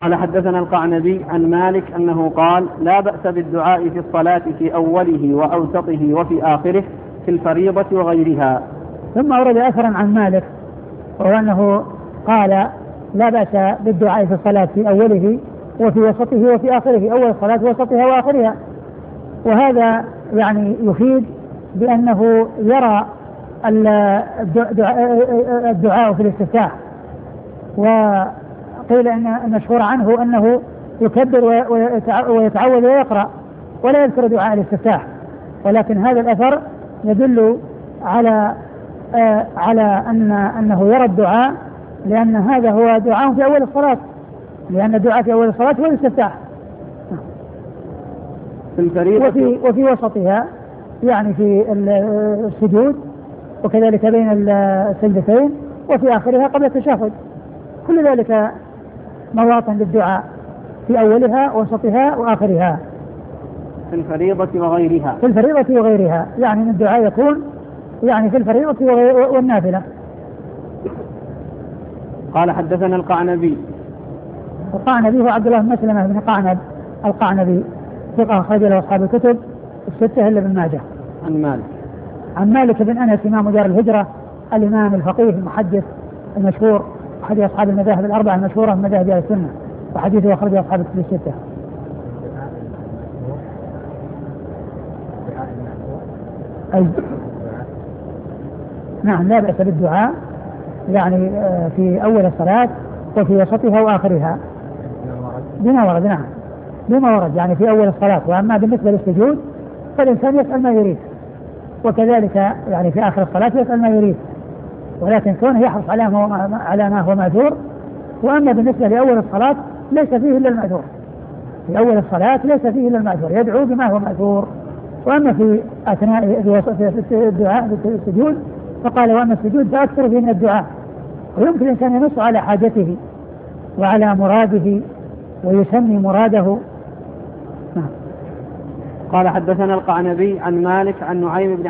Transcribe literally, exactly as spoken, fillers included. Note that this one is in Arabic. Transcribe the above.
قال حدثنا القعنبي عن مالك أنه قال: لا بأس بالدعاء في الصلاة في أوله وأوسطه وفي آخره في الفريضة وغيرها. ثم أورد أثرا عن مالك وهو أنه قال: لا بأس بالدعاء في الصلاة في أوله وفي وسطه وفي آخره، أول الصلاة وسطها وآخرها. وهذا يعني يفيد بأنه يرى الدعاء في الاستفتاح. وقيل أن المشهور عنه أنه يكبر ويتعوذ ويقرأ ولا يذكر دعاء الاستفتاح، ولكن هذا الأثر يدل على آه على أن أنه يرى الدعاء، لأن هذا هو دعاء في أول الصلاة، لأن الدعاء في أول الصلاة هو الاستفتاح. في الفريضة وفي, وفي وسطها يعني في السجود، وكذلك بين السجدتين، وفي آخرها قبل التشهد. كل ذلك مواطن للدعاء في أولها ووسطها وآخرها. في الفريضة وغيرها. في الفريضة وغيرها، يعني من الدعاء يكون يعني في الفريضة والنافلة. قال حدثنا القعنبي. القعنبي هو عبد الله بن مسلمة بن قعنب القعنبي، ثقة أخرج له أصحاب الكتب الستة إلا ابن ماجه. عن مالك. عن مالك بن أنس إمام دار الهجرة، الإمام الفقيه المحدث المشهور، أحد أصحاب المذاهب الأربعة المشهورة من مذاهب أهل السنة، وحديثه أخرج أصحاب الكتب الستة. أي نعم، لا بأس بالدعاء يعني في أول الصلاة وفي وسطها وآخرها بما ورد. نعم بما ورد يعني في أول الصلاة. وأما بالنسبة للسجود فالإنسان يسأل ما يريد، وكذلك يعني في آخر الصلاة يسأل ما يريد، ولكن كونه يحرص على ما على ما هو مأثور. وأما بالنسبة لأول الصلاة ليس فيه إلا المأثور، في أول الصلاة ليس فيه إلا المأثور، يدعو بما هو مأثور. وأما في أثناء في الدعاء في السجود فقال: وأما السجود فأكثر فيه من الدعاء. ويمكن الإنسان ينص على حاجته وعلى مراده ويسمي مراده. قال حدثنا القعنبي عن مالك عن نعيم بن